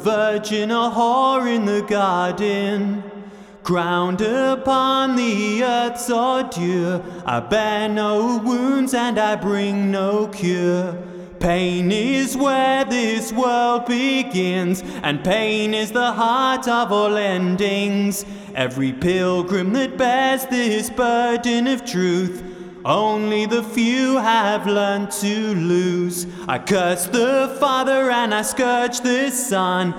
virgin, a whore in the garden. Ground upon the earth's ordure, I bear no wounds and I bring no cure. Pain is where this world begins, and pain is the heart of all endings. Every pilgrim that bears this burden of truth, only the few have learned to lose. I curse the Father and I scourge the Son.